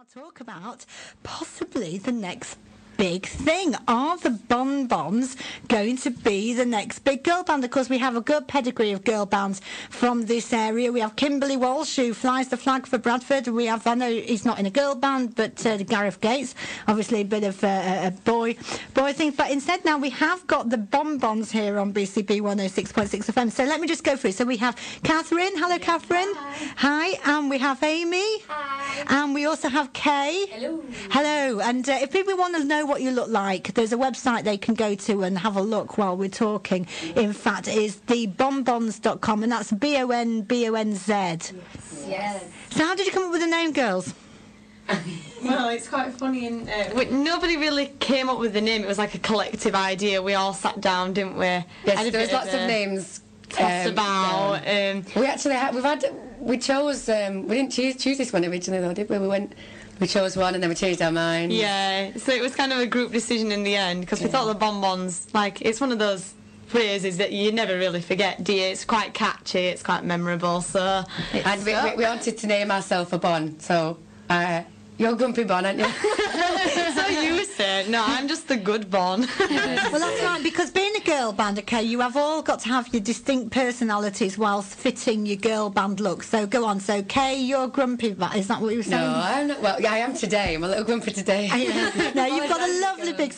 talk about possibly the next big thing. Are the Bonbons going to be the next big girl band? Of course, we have a good pedigree of girl bands from this area. We have Kimberly Walsh, who flies the flag for Bradford. We have, I know he's not in a girl band, but Gareth Gates, obviously a bit of a boy thing. But instead now we have got the Bonbons here on BCB 106.6 FM. So let me just go through. So we have Catherine. Hello, Catherine. Hi. And we have Amy. Hi. And we also have Kay. Hello. Hello. And if people want to know what you look like, there's a website they can go to and have a look while we're talking. In fact, it is thebonbons.com, and that's BONBONZ. Yes. So how did you come up with the name, girls? Well, it's quite funny. Nobody really came up with the name. It was like a collective idea. We all sat down, didn't we? Yes, there was lots of names tossed about. We actually we chose. We didn't choose this one originally, though, did we? We chose one and then we changed our mind. Yeah, so it was kind of a group decision in the end because we thought the Bonbons, like, it's one of those phrases that you never really forget, do you? It's quite catchy, it's quite memorable, so... And we wanted to name ourselves a Bon, so... You're Grumpy Bon, aren't you? So you say. No, I'm just the good Bon. Well, that's right, because being a girl band, okay, you have all got to have your distinct personalities whilst fitting your girl band look. So go on. So Kay, you're Grumpy Bon. Is that what you were saying? No, I'm not. Well, yeah, I am today. I'm a little grumpy today. No, you've got a lovely big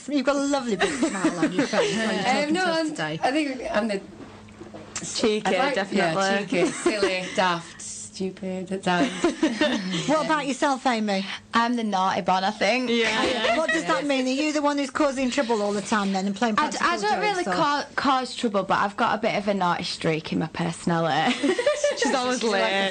smile on your face when you're talking to us today. I think I'm the cheeky, definitely. Yeah, cheeky, silly, daft, stupid at times. What about yourself, Amy? I'm the naughty Bon, I think. Yeah. What does that mean? Are you the one who's causing trouble all the time then and playing practical I don't really jokes, or? cause trouble, but I've got a bit of a naughty streak in my personality. She's always late.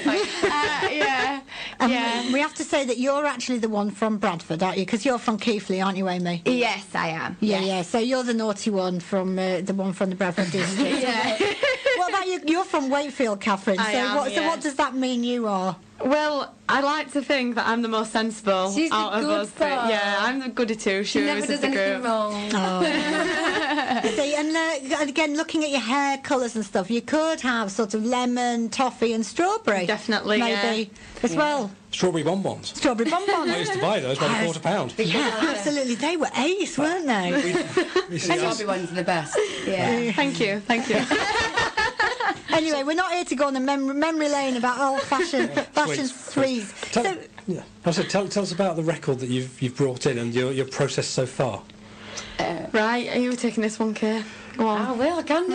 Yeah. Yeah. We have to say that you're actually the one from Bradford, aren't you? Because you're from Keighley, aren't you, Amy? Yes, I am. Yeah, yeah. So you're the naughty one from the one from the Bradford district. Yeah. What about you? You're from Wakefield, Catherine. I am, So what does that mean you are? Well, I like to think that I'm the most sensible She's out the of good us three. one. Yeah, I'm the goody two She shoes never of does the anything group. wrong. See, and again, looking at your hair colours and stuff, you could have sort of lemon, toffee, and strawberry. Definitely, maybe as well. Strawberry bonbons. Strawberry bonbons. I used to buy those by the £quarter. Yeah, absolutely. They were ace, weren't they? We see us. Everyone's the best. Yeah. Thank you. Anyway, we're not here to go on a memory lane about old-fashioned sweets. Tell us about the record that you've brought in and your process so far. Right, are you taking this one, Kay? Go on. Oh, well, I can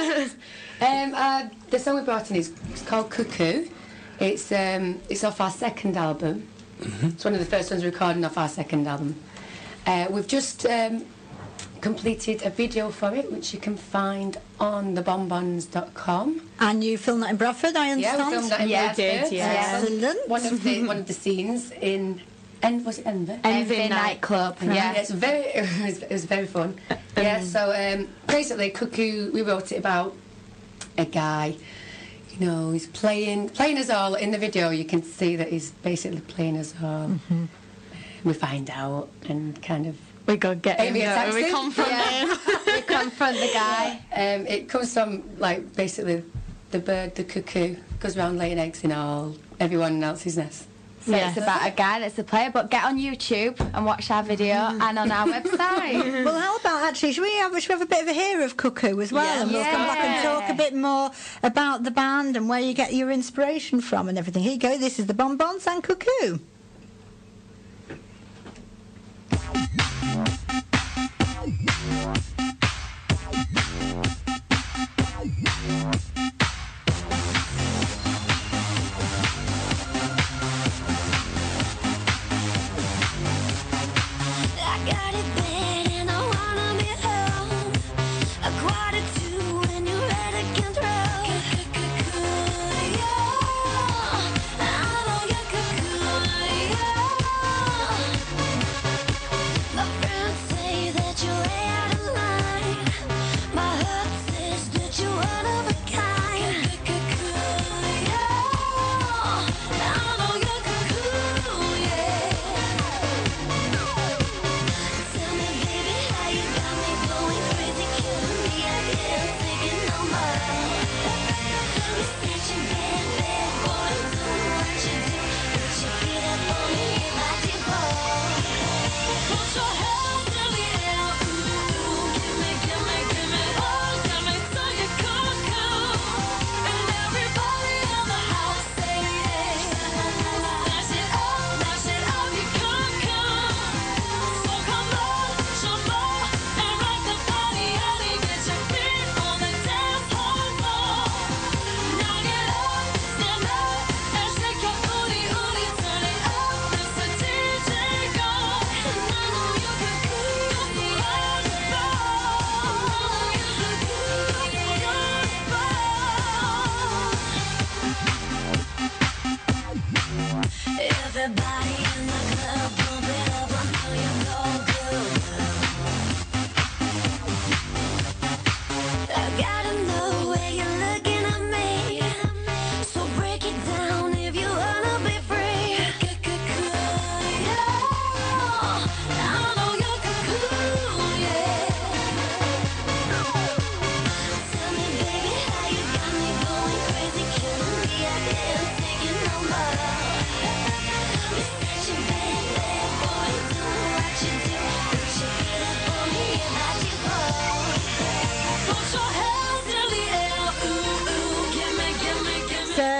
do. The song we brought in is called Cuckoo. It's off our second album. Mm-hmm. It's one of the first ones recording off our second album. We've just completed a video for it, which you can find on thebonbons.com. And you filmed that in Bradford, I understand? Yeah, we filmed that in Yeah, Bradford. did, yeah. Excellent. One of the scenes in... was it Enver? Envy nightclub. Yeah, it was very fun. Yeah, so basically, Cuckoo, we wrote it about a guy. You know, he's playing us all in the video. You can see that he's basically playing us all. Mm-hmm. We find out and kind of. We go get him. Amy attacks We him. confront him. We confront the guy. It comes from like basically the bird, the cuckoo, goes around laying eggs in all everyone else's nest. So it's about a guy that's a player, but get on YouTube and watch our video and on our website. Well, how about actually, should we have a bit of a hear of Cuckoo as well? Yeah. And we'll come back and talk a bit more about the band and where you get your inspiration from and everything. Here you go, this is the Bonbons and Cuckoo. I don't get cocoon.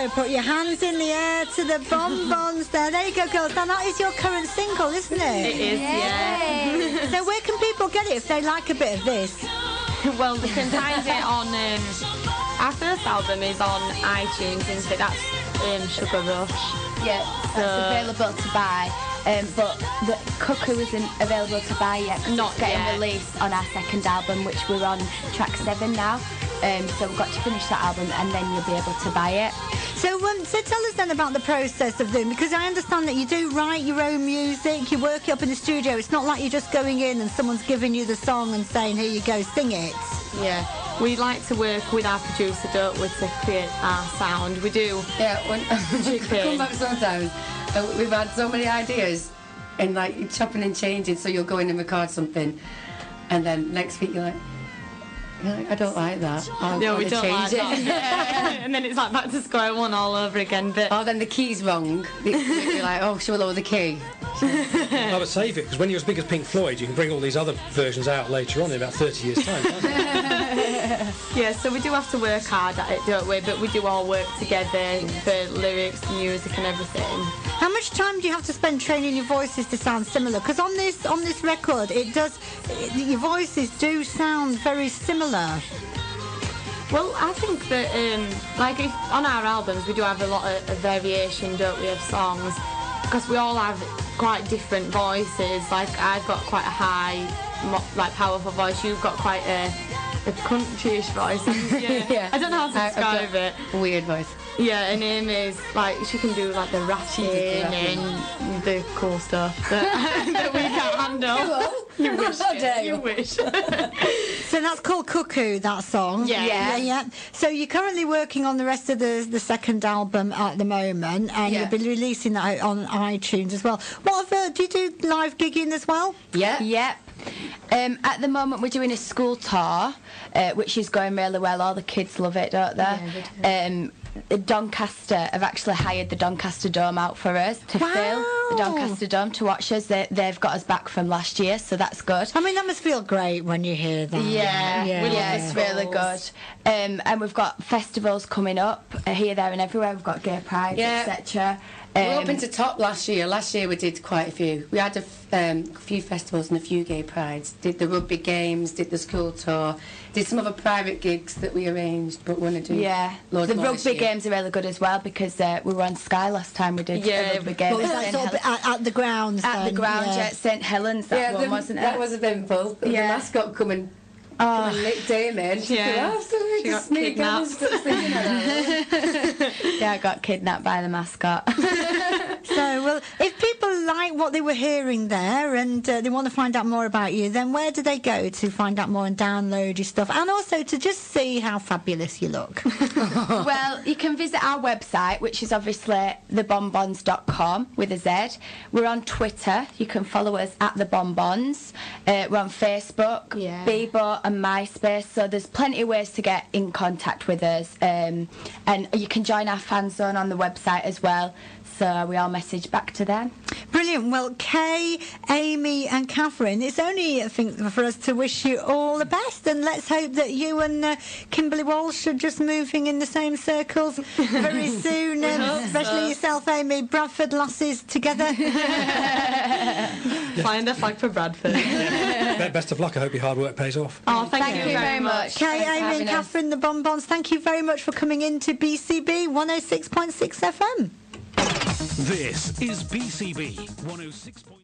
go. Put your hands in the air to the bonbons there. There you go, girls. Now, that is your current single, isn't it? It is, yeah. So where can people get it if they like a bit of this? Well, they can find it on... our first album is on iTunes, isn't it? That's Sugar Rush. Yeah, that's available to buy. But the Cuckoo isn't available to buy yet. 'Cause Not it's getting yet. released on our second album, which we're on track 7 now. So we've got to finish that album and then you'll be able to buy it. So tell us then about the process of them, because I understand that you do write your own music, you work it up in the studio. It's not like you're just going in and someone's giving you the song and saying, here you go, sing it. Yeah. We like to work with our producer, don't we, to create our sound. We do. Yeah, when Chicken. come back sometimes, we've had so many ideas, and like you're chopping and changing. So you'll go in and record something, and then next week you're like, I don't like that. I No, we wanna don't change like it. that. And then it's like back to square one all over again. But Oh, then the key's wrong. You're like, oh, shall we lower the key? I would save it, because when you're as big as Pink Floyd, you can bring all these other versions out later on in about 30 years' time, can't you? yeah, so we do have to work hard at it, don't we? But we do all work together for lyrics, music, and everything. How much time do you have to spend training your voices to sound similar? Because on this record, your voices do sound very similar. Well, I think that, like, if, on our albums, we do have a lot of variation, don't we, of songs, because we all have quite different voices. Like, I've got quite a high, powerful voice. You've got quite a countryish voice. Yeah. I don't know how to I've got describe it. a weird voice. Yeah, and Amy's like, she can do like the rapping and the cool stuff that we can't handle. You wish. How dare You you? wish. So that's called Cuckoo, that song. Yeah. Yeah. So you're currently working on the rest of the second album at the moment, and Yeah. you'll be releasing that on iTunes as well. What do you do live gigging as well? Yeah. Yep. At the moment, we're doing a school tour, which is going really well. All the kids love it, don't they? Doncaster have actually hired the Doncaster Dome out for us to Wow. fill the Doncaster Dome to watch us. They've got us back from last year, so that's good. I mean, that must feel great when you hear that. Yeah, We love the it's really good. schools. And we've got festivals coming up here, there, and everywhere. We've got Gay Pride, Yeah. etc. We were hoping to top last year. Last year we did quite a few. We had a few festivals and a few gay prides. Did the rugby games, did the school tour, did some other private gigs that we arranged, but want to do loads the more this rugby year. games are really good as well, because we were on Sky last time we did a rugby game. What was at that St. sort of Helens. at the grounds? At the then? ground, yeah, at St Helens, that one, wasn't it? That was eventful. The Yeah. mascot come and licked Damon. Yeah. She got kidnapped. Yeah, I got kidnapped by the mascot. So, well, if people like what they were hearing there and they want to find out more about you, then where do they go to find out more and download your stuff, and also to just see how fabulous you look? Well, you can visit our website, which is obviously thebonbons.com with a Z. We're on Twitter. You can follow us at the Bonbons. We're on Facebook, Yeah. Bebo and MySpace. So there's plenty of ways to get in contact with us. And you can join our fan zone on the website as well. So we all message back to them. Brilliant. Well, Kay, Amy and Catherine, it's only, I think, for us to wish you all the best, and let's hope that you and Kimberly Walsh are just moving in the same circles very soon, especially yourself, Amy. Bradford lasses together. Flying the flag for Bradford. Best of luck. I hope your hard work pays off. Oh, thank you very much. Kay, Thanks for Amy having and us. Catherine, the Bonbons, thank you very much for coming in to BCB 106.6 FM. This is BCB 106.